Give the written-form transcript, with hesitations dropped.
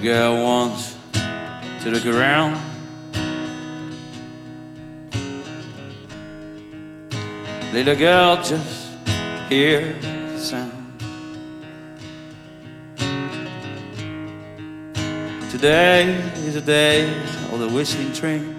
girl wants to look around. Little girl, just hear the sound. Today is a day of the whistling train.